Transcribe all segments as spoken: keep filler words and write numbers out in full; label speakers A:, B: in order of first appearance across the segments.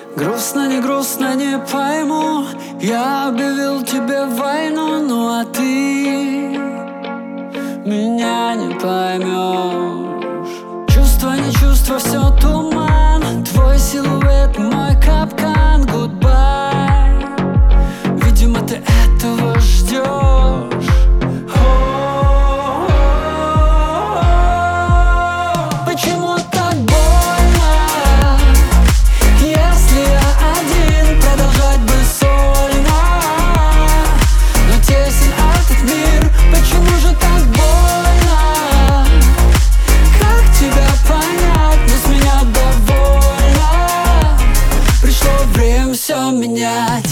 A: Грустно, не грустно, не пойму. Я объявил тебе войну, ну а ты меня не поймешь. Чувство, не чувство, все туман. Твой силуэт, мой капкан. Goodbye. Видимо, ты этого ждешь. Почему так больно, если я один? Продолжать бы сольно, но тесен этот мир. Почему же так больно? Как тебя понять? Но с меня довольно. Пришло время все менять.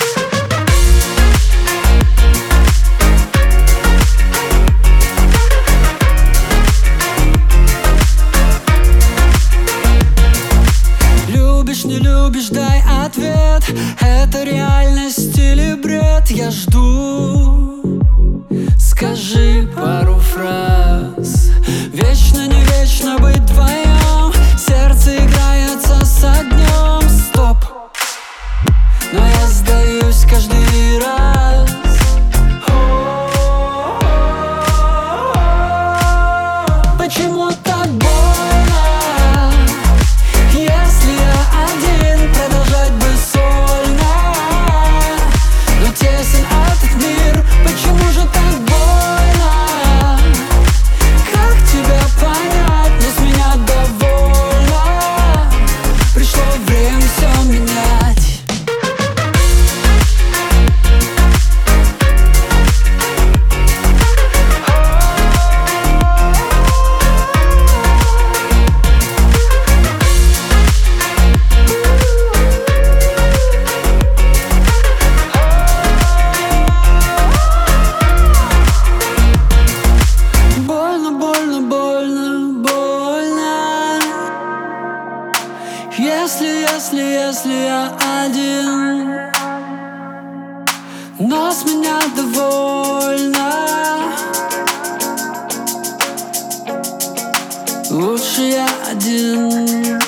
A: Любишь, не любишь, дай ответ. Это реальность или бред? Я жду. Скажи пару фраз. Вечно, не вечно быть вдвоем. Сердце играется с огнем. Стоп. Но я сдаюсь каждый раз. Почему так больно, если я один? Продолжать бы сольно, но тесен этот мир. Почему же так больно? Как тебя понять? Но с меня довольно. Пришло время все менять. Больно, больно, больно, больно. Если, если, если я один, но с меня довольно. Лучше я один.